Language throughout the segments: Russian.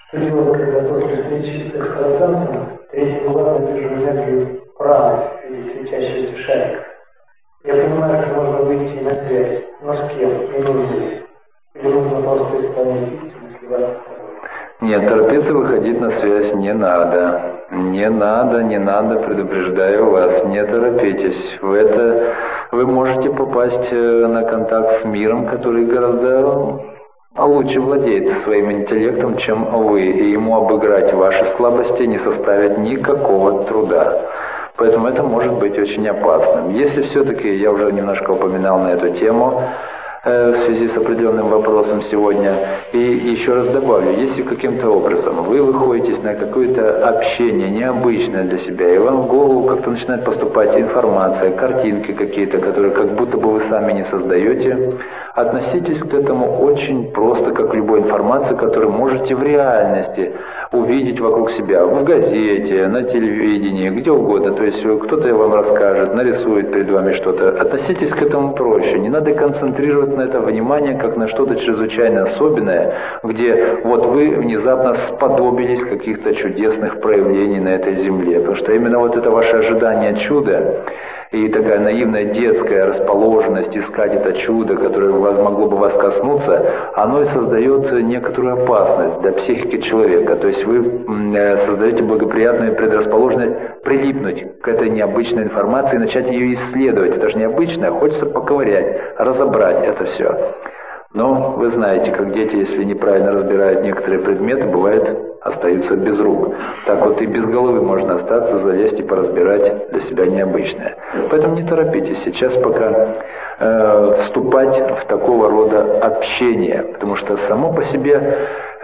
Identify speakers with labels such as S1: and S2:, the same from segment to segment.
S1: Что делать, когда после встречи с экстрасенсом третьим глазом вижу энергию праны или светящийся шарик? Я понимаю, что можно выйти на связь, но с кем и нужно ли? Или нужно просто исполнять истину, сливаться с тобой?
S2: Нет, торопиться выходить на связь не надо. Не надо, предупреждаю вас, не торопитесь. Вы можете попасть на контакт с миром, который гораздо лучше владеет своим интеллектом, чем вы, и ему обыграть ваши слабости не составит никакого труда. Поэтому это может быть очень опасным. Если все-таки, я уже немножко упоминал на эту тему, в связи с определенным вопросом сегодня. И еще раз добавлю, если каким-то образом вы выходите на какое-то общение необычное для себя, и вам в голову как-то начинает поступать информация, картинки какие-то, которые как будто бы вы сами не создаете, относитесь к этому очень просто, как к любой информации, которую можете в реальности увидеть вокруг себя, в газете, на телевидении, где угодно. То есть кто-то вам расскажет, нарисует перед вами что-то. Относитесь к этому проще. Не надо концентрировать на это внимание, как на что-то чрезвычайно особенное, где вот вы внезапно сподобились каких-то чудесных проявлений на этой земле. Потому что именно вот это ваше ожидание чуда и такая наивная детская расположенность искать это чудо, которое могло бы вас коснуться, оно и создает некоторую опасность для психики человека. То есть вы создаете благоприятную предрасположенность прилипнуть к этой необычной информации и начать ее исследовать. Это же необычно, хочется поковырять, разобрать это все. Но вы знаете, как дети, если неправильно разбирают некоторые предметы, бывает, остаются без рук. Так вот и без головы можно остаться, залезть и поразбирать для себя необычное. Поэтому не торопитесь сейчас пока вступать в такого рода общение, потому что само по себе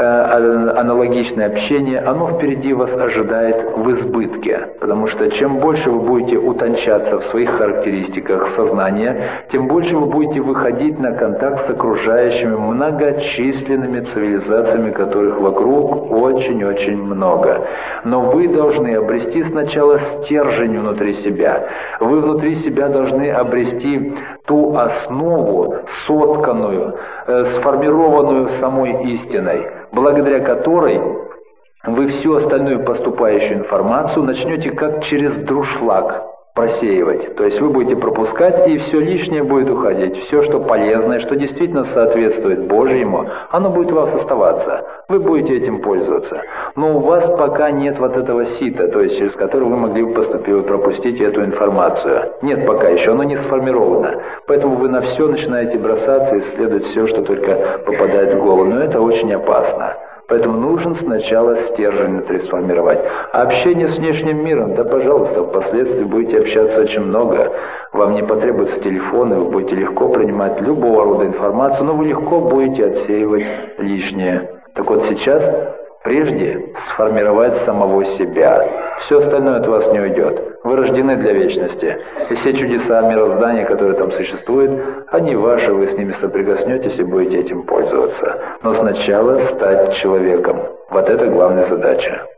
S2: аналогичное общение, оно впереди вас ожидает в избытке, потому что чем больше вы будете утончаться в своих характеристиках сознания, тем больше вы будете выходить на контакт с окружающими многочисленными цивилизациями, которых вокруг очень-очень много. Но вы должны обрести сначала стержень внутри себя. Вы внутри себя должны обрести ту основу, сотканную, сформированную самой истиной, благодаря которой вы всю остальную поступающую информацию начнете как через друшлаг просеивать. То есть вы будете пропускать, и все лишнее будет уходить. Все, что полезное, что действительно соответствует Божьему, оно будет у вас оставаться. Вы будете этим пользоваться. Но у вас пока нет вот этого сита, то есть через которое вы могли бы поступить, пропустить эту информацию. Нет пока еще, оно не сформировано. Поэтому вы на все начинаете бросаться, исследовать все, что только попадает в голову. Но это очень опасно. Поэтому нужно сначала стержень внутри сформировать. А общение с внешним миром, да пожалуйста, впоследствии будете общаться очень много. Вам не потребуются телефоны, вы будете легко принимать любого рода информацию, но вы легко будете отсеивать лишнее. Так вот сейчас прежде сформировать самого себя. Все остальное от вас не уйдет. Вы рождены для вечности. И все чудеса мироздания, которые там существуют, они ваши, вы с ними соприкоснетесь и будете этим пользоваться. Но сначала стать человеком. Вот это главная задача.